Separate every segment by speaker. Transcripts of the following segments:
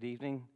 Speaker 1: Good evening.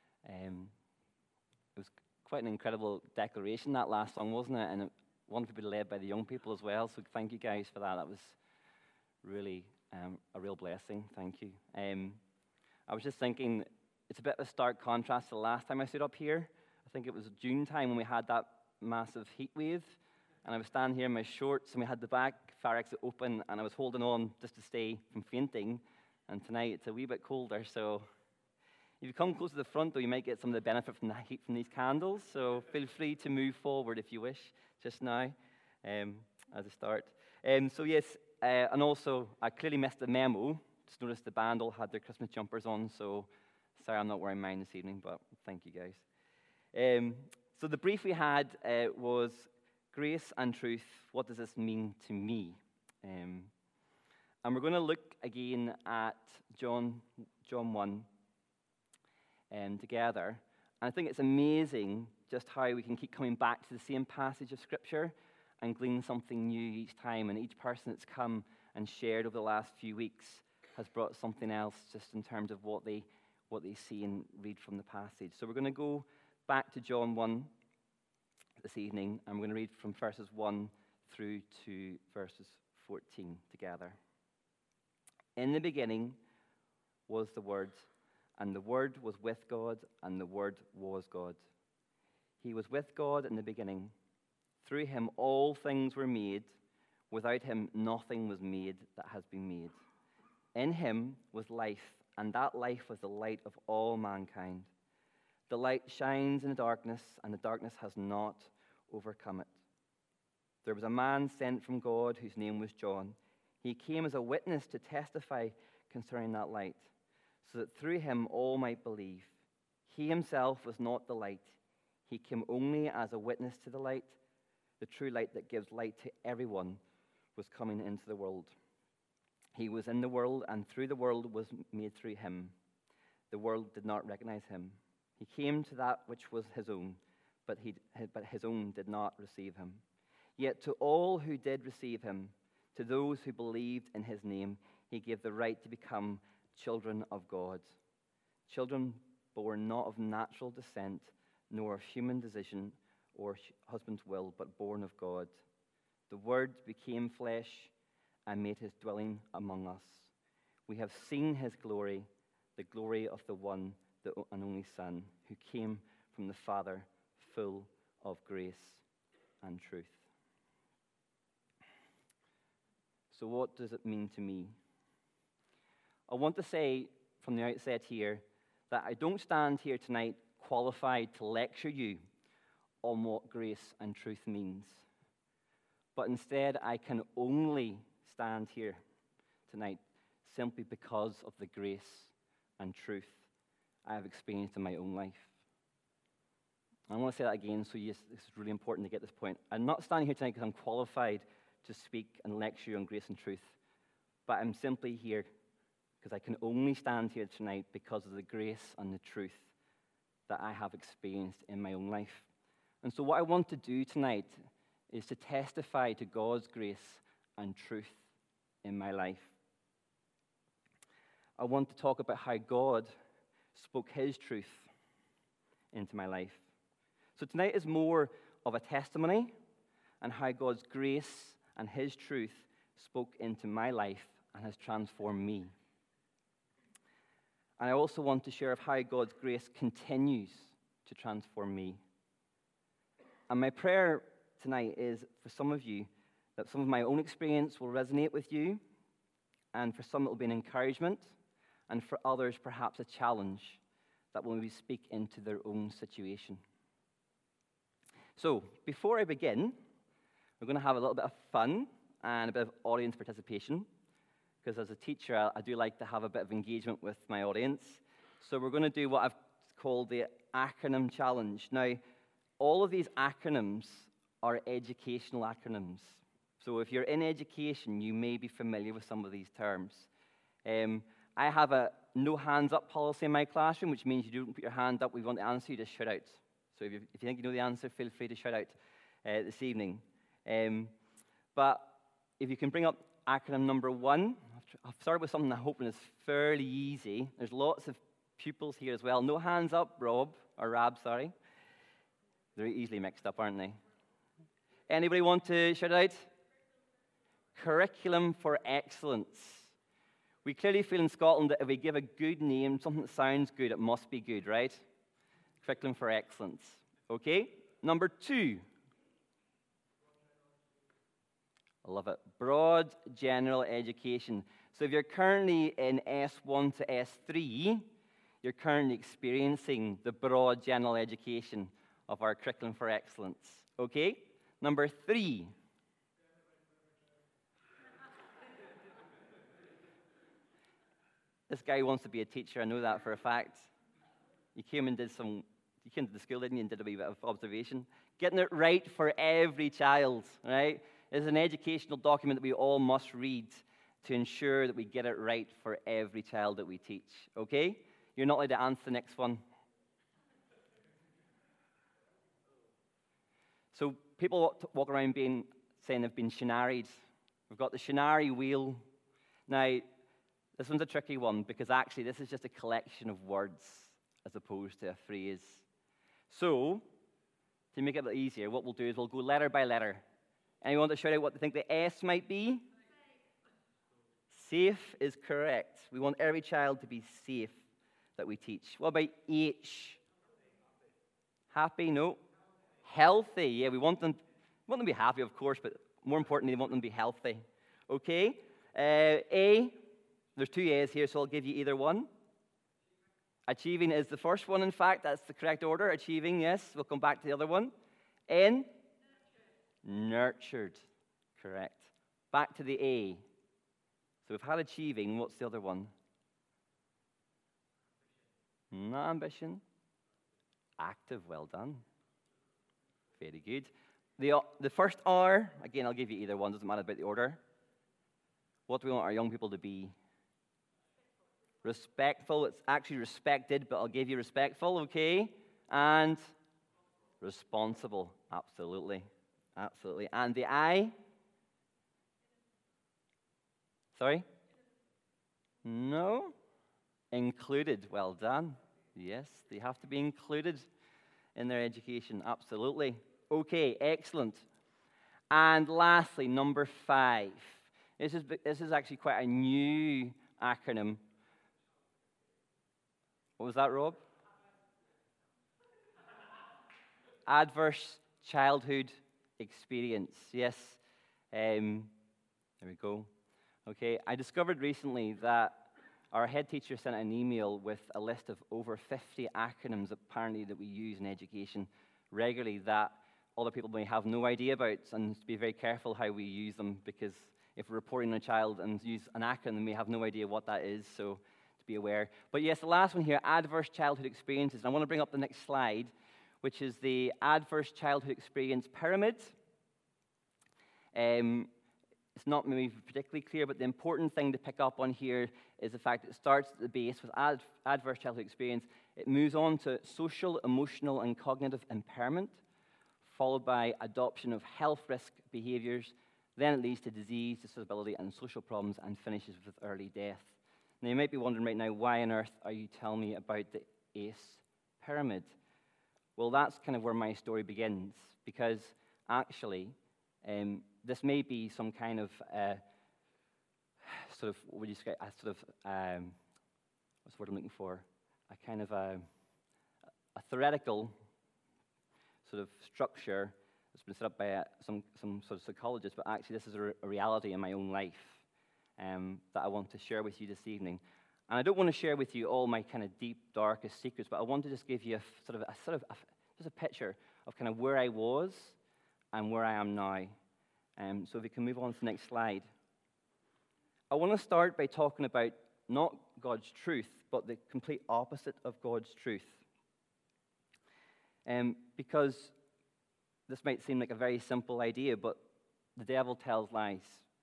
Speaker 1: It was quite an incredible declaration, that last song, wasn't it? And it wanted to be led by the young people as well, so thank you guys for that. That was really a real blessing. Thank you. I was just thinking, it's a bit of a stark contrast to the last time I stood up here. I think it was June time when we had that massive heat wave, and I was standing here in my shorts, and we had the back fire exit open, and I was holding on just to stay from fainting. And tonight it's a wee bit colder, so if you come close to the front, though, you might get some of the benefit from the heat from these candles. So feel free to move forward if you wish, just now, as a start. So yes, and also I clearly missed the memo. Just noticed the band all had their Christmas jumpers on, so sorry I'm not wearing mine this evening, but thank you guys. So the brief we had was grace and truth. What does this mean to me? And we're going to look again at John 1 together. And I think it's amazing just how we can keep coming back to the same passage of Scripture and glean something new each time. And each person that's come and shared over the last few weeks has brought something else just in terms of what they see and read from the passage. So we're going to go back to John 1 this evening, and we're going to read from verses 1 through to verses 14 together. In the beginning was the Word, and the Word was with God, and the Word was God. He was with God in the beginning. Through him all things were made. Without him nothing was made that has been made. In him was life, and that life was the light of all mankind. The light shines in the darkness, and the darkness has not overcome it. There was a man sent from God whose name was John. He came as a witness to testify concerning that light, so that through him all might believe. He himself was not the light. He came only as a witness to the light. The true light that gives light to everyone was coming into the world. He was in the world, and through the world was made through him. The world did not recognize him. He came to that which was his own, but his own did not receive him. Yet to all who did receive him, to those who believed in his name, he gave the right to become children of God. Children born not of natural descent, nor of human decision or husband's will, but born of God. The Word became flesh and made his dwelling among us. We have seen his glory, the glory of the one, the and only Son, who came from the Father, full of grace and truth. So what does it mean to me? I want to say from the outset here that I don't stand here tonight qualified to lecture you on what grace and truth means. But instead, I can only stand here tonight simply because of the grace and truth I have experienced in my own life. I want to say that again, so yes, this is really important to get this point. I'm not standing here tonight because I'm qualified to speak and lecture you on grace and truth, but I'm simply here because I can only stand here tonight because of the grace and the truth that I have experienced in my own life. And so what I want to do tonight is to testify to God's grace and truth in my life. I want to talk about how God spoke his truth into my life. So tonight is more of a testimony and how God's grace and his truth spoke into my life and has transformed me. And I also want to share of how God's grace continues to transform me. And my prayer tonight is for some of you that some of my own experience will resonate with you, and for some it will be an encouragement, and for others perhaps a challenge that will maybe speak into their own situation. So before I begin, we're going to have a little bit of fun and a bit of audience participation, because as a teacher, I do like to have a bit of engagement with my audience. So we're going to do what I've called the acronym challenge. Now, all of these acronyms are educational acronyms. So if you're in education, you may be familiar with some of these terms. I have a no hands up policy in my classroom, which means you don't put your hand up. We want to answer, you just shout out. So if you think you know the answer, feel free to shout out this evening. But if you can bring up acronym number 1, I've started with something I'm hoping is fairly easy. There's lots of pupils here as well. No hands up, Rob, or Rab, sorry. They're easily mixed up, aren't they? Anybody want to shout it out? Curriculum for Excellence. We clearly feel in Scotland that if we give a good name, something that sounds good, it must be good, right? Curriculum for Excellence. Okay? Number 2. I love it. Broad general education. So if you're currently in S1 to S3, you're currently experiencing the broad general education of our Curriculum for Excellence. Okay? Number 3. This guy wants to be a teacher. I know that for a fact. You came to the school, didn't you, and did a wee bit of observation. Getting it right for every child, right? It's an educational document that we all must read to ensure that we get it right for every child that we teach. Okay? You're not allowed to answer the next one. So people walk around saying they've been shinaried. We've got the shinari wheel. Now, this one's a tricky one because actually this is just a collection of words as opposed to a phrase. So, to make it a bit easier, what we'll do is we'll go letter by letter. Anyone want to shout out what they think the S might be? Safe is correct. We want every child to be safe that we teach. What about H? Happy? No. Healthy. Yeah, we want them to be happy, of course, but more importantly, we want them to be healthy. Okay? A. There's 2 A's here, so I'll give you either one. Achieving is the first one, in fact. That's the correct order. Achieving, yes. We'll come back to the other one. N. Nurtured. Correct. Back to the A. So we've had achieving. What's the other one? Not ambition. Active. Well done. Very good. The first R, again, I'll give you either one. Doesn't matter about the order. What do we want our young people to be? Respectful. It's actually respected, but I'll give you respectful, okay? And responsible. Absolutely. Absolutely. And the I? Sorry? No? Included. Well done. Yes, they have to be included in their education. Absolutely. Okay, excellent. And lastly, number 5. This is actually quite a new acronym. What was that, Rob? Adverse childhood experience. Yes. There we go. Okay. I discovered recently that our head teacher sent an email with a list of over 50 acronyms apparently that we use in education regularly that other people may have no idea about, and to be very careful how we use them, because if we're reporting on a child and use an acronym, they may have no idea what that is, so to be aware. But yes, the last one here, adverse childhood experiences. And I want to bring up the next slide, which is the adverse childhood experience pyramid. It's not maybe particularly clear, but the important thing to pick up on here is the fact that it starts at the base with adverse childhood experience. It moves on to social, emotional, and cognitive impairment, followed by adoption of health risk behaviors. Then it leads to disease, disability, and social problems, and finishes with early death. Now, you might be wondering right now, why on earth are you telling me about the ACE pyramid? Well, that's kind of where my story begins, because actually, this may be some kind of sort of, what would you say, a sort of, what's the word I'm looking for? A kind of a theoretical sort of structure that's been set up by some sort of psychologist, but actually this is a reality in my own life that I want to share with you this evening. And I don't want to share with you all my kind of deep, darkest secrets, but I want to just give you just a picture of kind of where I was and where I am now. So if we can move on to the next slide. I want to start by talking about not God's truth, but the complete opposite of God's truth. Because this might seem like a very simple idea, but the devil tells lies.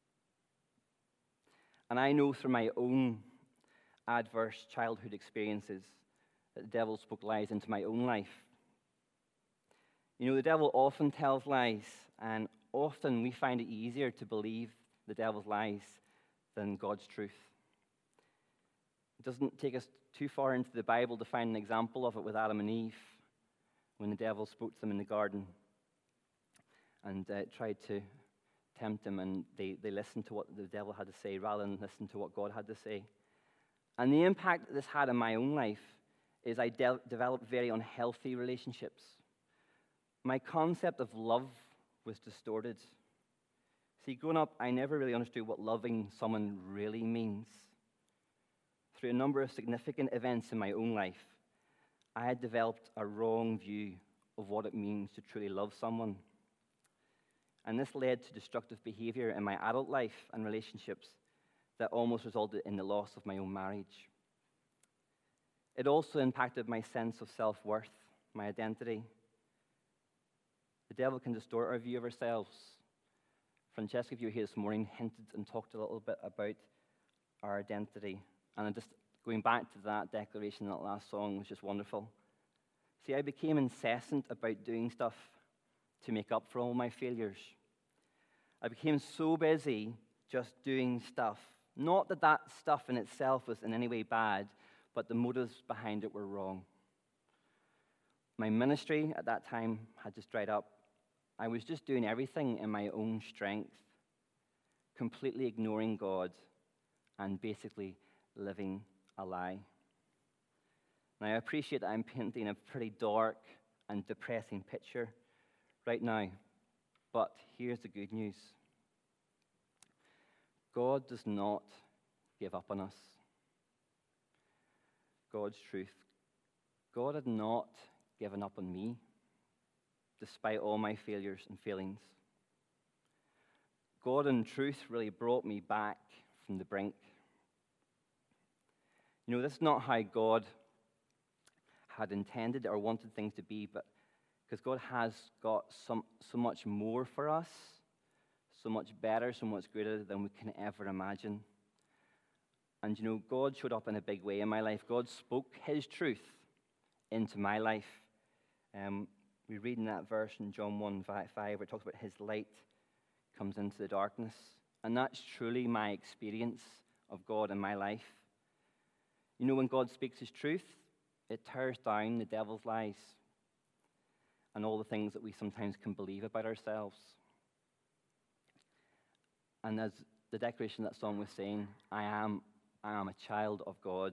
Speaker 1: And I know through my own adverse childhood experiences that the devil spoke lies into my own life. You know, the devil often tells lies, and often we find it easier to believe the devil's lies than God's truth. doesn't take us too far into the Bible to find an example of it with Adam and Eve when the devil spoke to them in the garden and tried to tempt them, and they listened to what the devil had to say rather than listen to what God had to say. And the impact that this had in my own life is I developed very unhealthy relationships. My concept of love was distorted. See, growing up, I never really understood what loving someone really means. Through a number of significant events in my own life, I had developed a wrong view of what it means to truly love someone. And this led to destructive behavior in my adult life and relationships that almost resulted in the loss of my own marriage. It also impacted my sense of self-worth, my identity. The devil can distort our view of ourselves. Francesca, if you were here this morning, hinted and talked a little bit about our identity. And just going back to that declaration in that last song was just wonderful. See, I became incessant about doing stuff to make up for all my failures. I became so busy just doing stuff. Not that that stuff in itself was in any way bad, but the motives behind it were wrong. My ministry at that time had just dried up. I was just doing everything in my own strength, completely ignoring God and basically living a lie. Now, I appreciate that I'm painting a pretty dark and depressing picture right now, but here's the good news. God does not give up on us. God's truth. God had not given up on me, despite all my failures and failings. God in truth really brought me back from the brink. You know, this is not how God had intended or wanted things to be, but because God has got so much more for us, so much better, so much greater than we can ever imagine. And you know, God showed up in a big way in my life. God spoke his truth into my life. We read in that verse in John 1:5 where it talks about his light comes into the darkness. And that's truly my experience of God in my life. You know, when God speaks his truth, it tears down the devil's lies and all the things that we sometimes can believe about ourselves. And as the declaration of that song was saying, I am a child of God.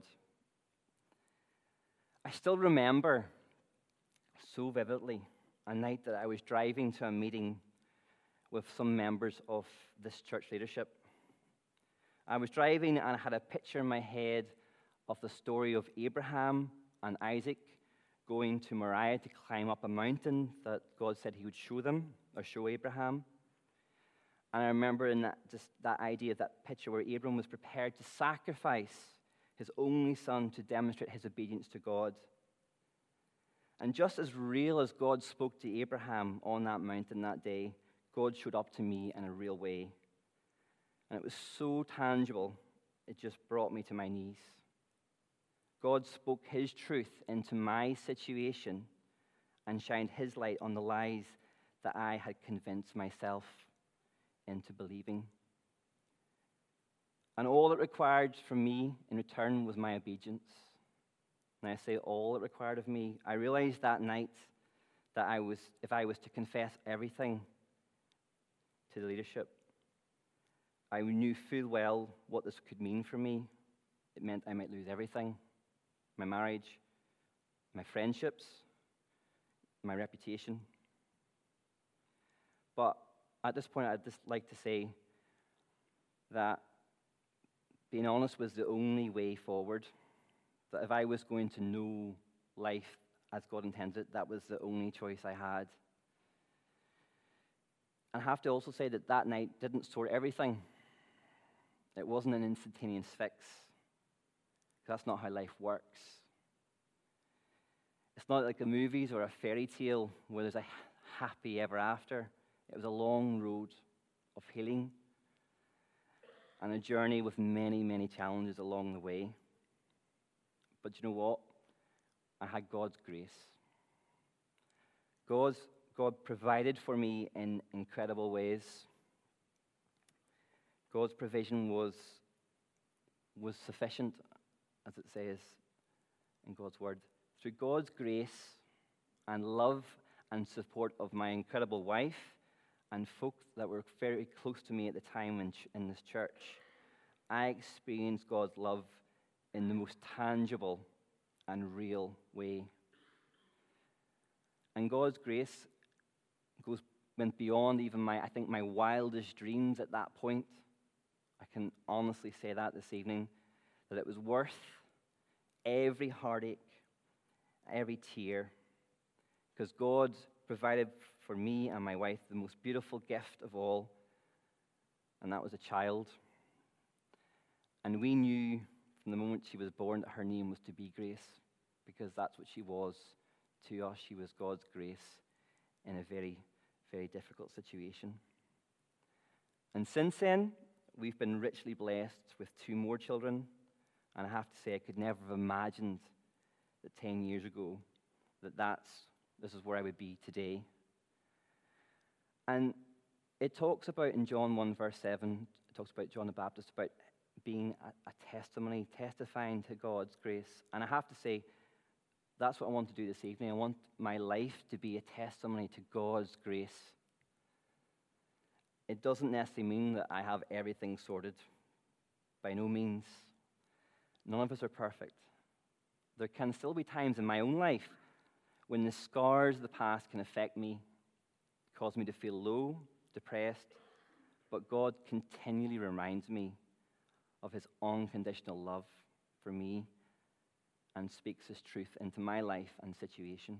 Speaker 1: I still remember so vividly a night that I was driving to a meeting with some members of this church leadership. I was driving and I had a picture in my head of the story of Abraham and Isaac going to Moriah to climb up a mountain that God said he would show them, or show Abraham. And I remember in that idea, that picture where Abraham was prepared to sacrifice his only son to demonstrate his obedience to God. And just as real as God spoke to Abraham on that mountain that day, God showed up to me in a real way. And it was so tangible, it just brought me to my knees. God spoke his truth into my situation and shined his light on the lies that I had convinced myself into believing. And all it required from me in return was my obedience. And I say all it required of me. I realized that night that if I was to confess everything to the leadership, I knew full well what this could mean for me. It meant I might lose everything. My marriage, my friendships, my reputation. But at this point, I'd just like to say that being honest was the only way forward. That if I was going to know life as God intended, that was the only choice I had. And I have to also say that that night didn't sort everything. It wasn't an instantaneous fix. That's not how life works. It's not like the movies or a fairy tale where there's a happy ever after. It was a long road of healing and a journey with many, many challenges along the way. But you know what? I had God's grace. God provided for me in incredible ways. God's provision was sufficient. as it says in God's word. Through God's grace and love and support of my incredible wife and folk that were very close to me at the time in this church, I experienced God's love in the most tangible and real way. And God's grace went beyond even my wildest dreams at that point. I can honestly say that this evening, that it was worth every heartache, every tear, because God provided for me and my wife the most beautiful gift of all, and that was a child. And we knew from the moment she was born that her name was to be Grace, because that's what she was to us. She was God's grace in a very, very difficult situation. And since then, we've been richly blessed with 2 more children. And I have to say, I could never have imagined that 10 years ago this is where I would be today. And it talks about in John 1, verse 7, it talks about John the Baptist, about being a testimony, testifying to God's grace. And I have to say, that's what I want to do this evening. I want my life to be a testimony to God's grace. It doesn't necessarily mean that I have everything sorted. By no means. None of us are perfect. There can still be times in my own life when the scars of the past can affect me, cause me to feel low, depressed, but God continually reminds me of his unconditional love for me and speaks his truth into my life and situation.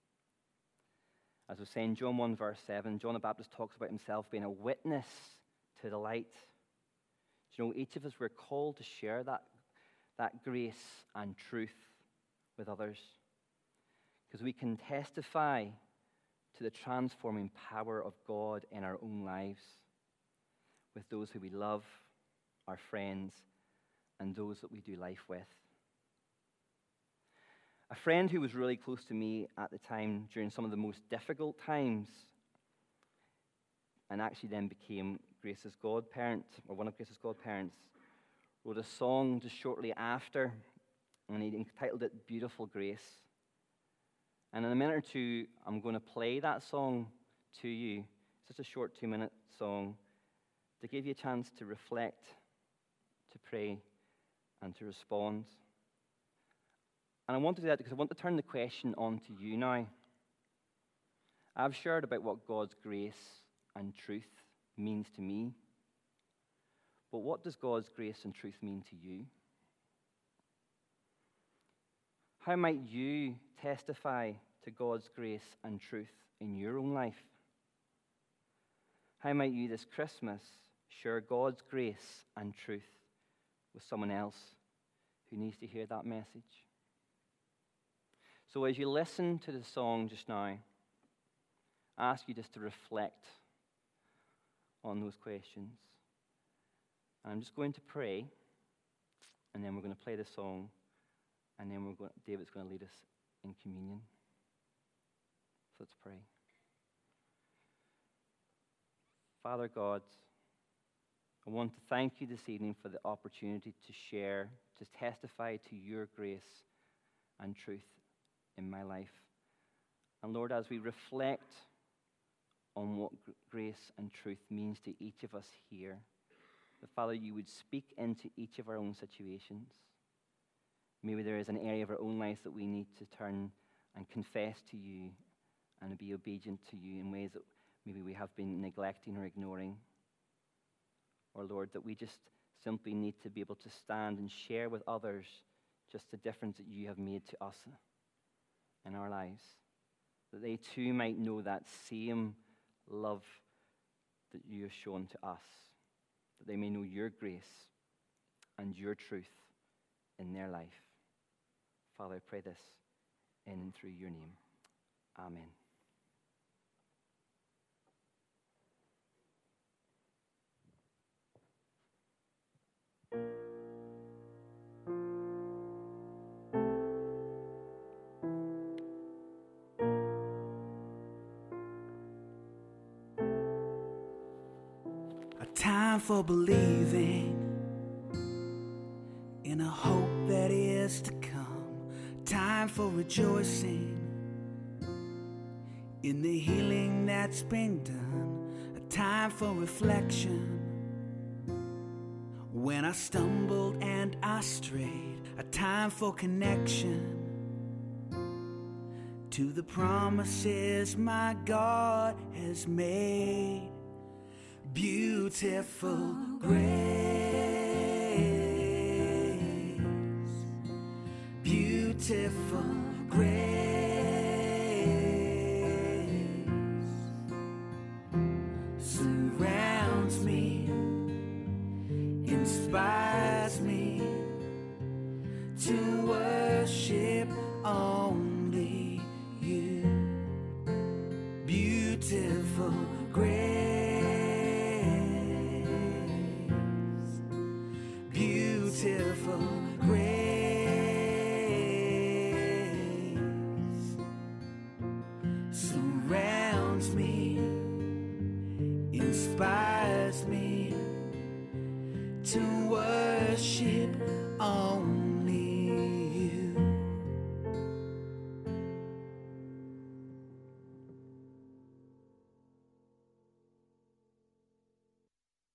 Speaker 1: As I was saying, John 1, verse 7, John the Baptist talks about himself being a witness to the light. You know, each of us, we're called to share that grace and truth with others, because we can testify to the transforming power of God in our own lives with those who we love, our friends, and those that we do life with. A friend who was really close to me at the time during some of the most difficult times, and actually then became Grace's godparent, or one of Grace's godparents, wrote a song just shortly after, and he entitled it Beautiful Grace. And in a minute or two, I'm going to play that song to you. It's just a short 2-minute song to give you a chance to reflect, to pray, and to respond. And I want to do that because I want to turn the question on to you now. I've shared about what God's grace and truth means to me. But what does God's grace and truth mean to you? How might you testify to God's grace and truth in your own life? How might you this Christmas share God's grace and truth with someone else who needs to hear that message? So as you listen to the song just now, I ask you just to reflect on those questions. And I'm just going to pray, and then we're going to play the song, and then David's going to lead us in communion. So let's pray. Father God, I want to thank you this evening for the opportunity to share, to testify to your grace and truth in my life. And Lord, as we reflect on what grace and truth means to each of us here, that Father, you would speak into each of our own situations. Maybe there is an area of our own life that we need to turn and confess to you and be obedient to you in ways that maybe we have been neglecting or ignoring. Or Lord, that we just simply need to be able to stand and share with others just the difference that you have made to us in our lives, that they too might know that same love that you have shown to us, that they may know your grace and your truth in their life. Father, I pray this in and through your name. Amen.
Speaker 2: A time for believing, in a hope that is to come, time for rejoicing in the healing that's been done, a time for reflection when I stumbled and I strayed, a time for connection to the promises my God has made. Beautiful grace, beautiful grace surrounds me, inspires me to worship only you. Beautiful grace, beautiful grace surrounds me, inspires me to worship only